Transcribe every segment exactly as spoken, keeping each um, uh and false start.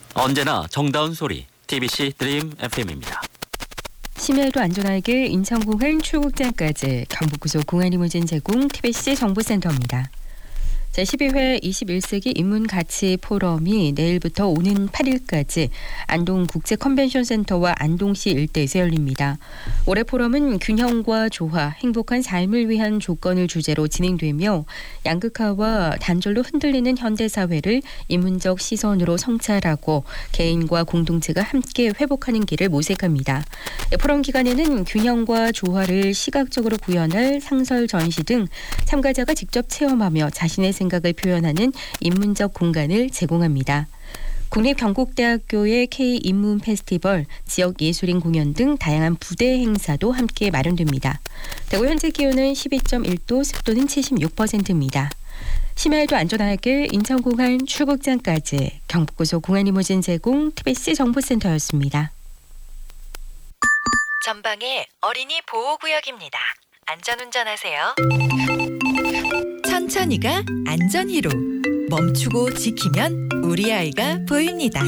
언제나 정다운 소리 티비씨 드림 에프엠입니다. 심야에도 안전하게 인천공항 출국장까지 경북고속 공안리무진 제공 티비씨 정보센터입니다. 제십이 회 이십일 세기 인문가치 포럼이 내일부터 오는 팔 일까지 안동국제컨벤션센터와 안동시 일대에서 열립니다. 올해 포럼은 균형과 조화, 행복한 삶을 위한 조건을 주제로 진행되며 양극화와 단절로 흔들리는 현대사회를 인문적 시선으로 성찰하고 개인과 공동체가 함께 회복하는 길을 모색합니다. 포럼 기간에는 균형과 조화를 시각적으로 구현할 상설 전시 등 참가자가 직접 체험하며 자신의 생각을 표현하는 인문적 공간을 제공합니다. 국립경북대학교의 K-인문 페스티벌, 지역예술인 공연 등 다양한 부대 행사도 함께 마련됩니다. 대구 현재 기온은 십이 점 일 도, 습도는 칠십육 퍼센트입니다. 심야에도 안전하게 인천공항 출국장까지 경북고속 공안리무진 제공 티비씨 정보센터였습니다. 전방에 어린이 보호구역입니다. 안전운전하세요. 천천히가 안전히로. 멈추고 지키면 우리 아이가 보입니다.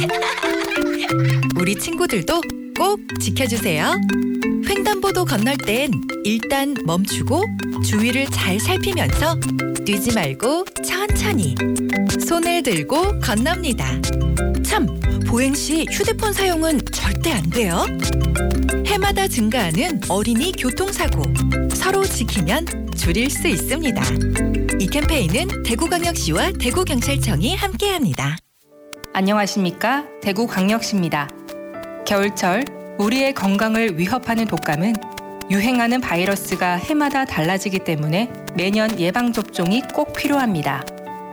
우리 친구들도 꼭 지켜주세요. 횡단보도 건널 땐 일단 멈추고 주위를 잘 살피면서 뛰지 말고 천천히 손을 들고 건넙니다. 참, 보행 시 휴대폰 사용은 절대 안 돼요. 해마다 증가하는 어린이 교통사고, 서로 지키면 줄일 수 있습니다. 이 캠페인은 대구광역시와 대구경찰청이 함께합니다. 안녕하십니까? 대구광역시입니다. 겨울철 우리의 건강을 위협하는 독감은 유행하는 바이러스가 해마다 달라지기 때문에 매년 예방접종이 꼭 필요합니다.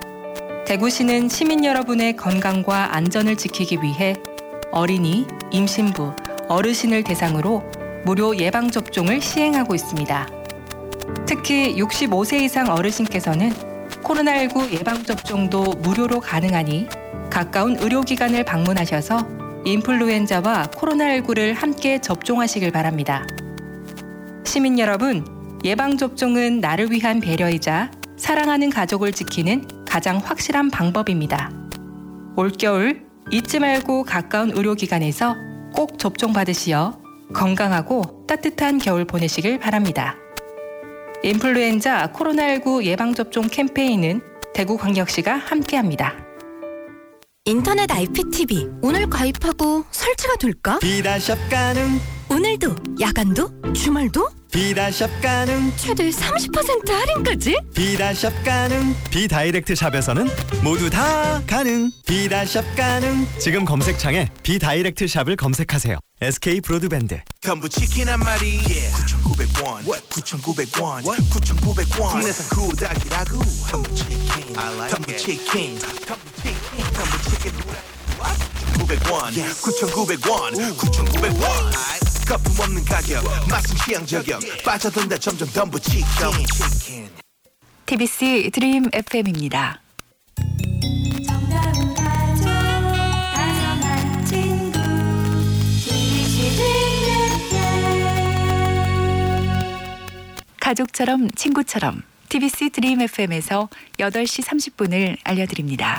대구시는 시민 여러분의 건강과 안전을 지키기 위해 어린이, 임신부, 어르신을 대상으로 무료 예방접종을 시행하고 있습니다. 특히 육십오 세 이상 어르신께서는 코로나십구 예방접종도 무료로 가능하니 가까운 의료기관을 방문하셔서 인플루엔자와 코로나십구를 함께 접종하시길 바랍니다. 시민 여러분, 예방접종은 나를 위한 배려이자 사랑하는 가족을 지키는 가장 확실한 방법입니다. 올겨울 잊지 말고 가까운 의료기관에서 꼭 접종받으시어 건강하고 따뜻한 겨울 보내시길 바랍니다. 인플루엔자 코로나십구 예방접종 캠페인은 대구광역시가 함께합니다. 인터넷 아이피티비 오늘 가입하고 설치가 될까? 비다샵 가능. 오늘도, 야간도, 주말도? 비다샵 가능. 최대 삼십 퍼센트 할인까지? 비다샵 가능. 비다이렉트 샵에서는 모두 다 가능. 비다샵 가능. 지금 검색창에 비다이렉트 샵을 검색하세요. 에스케이 브로드밴드. 건부치킨 한 마리 구천구백 원 구천구백 원 구천구백 원 국내산 구닭이라고 건부치킨 건부치킨 건부치킨 구백 원 구천구백 원 구천구백 원 거품 없는 가격 맛은 취향 저격 빠져든다 점점 덤부치킨 티비씨 드림 에프엠입니다. 정다운 가족, 다정한 친구, 티비씨 드림 가족처럼 친구처럼 티비씨 드림 에프엠에서 여덟 시 삼십 분을 알려드립니다.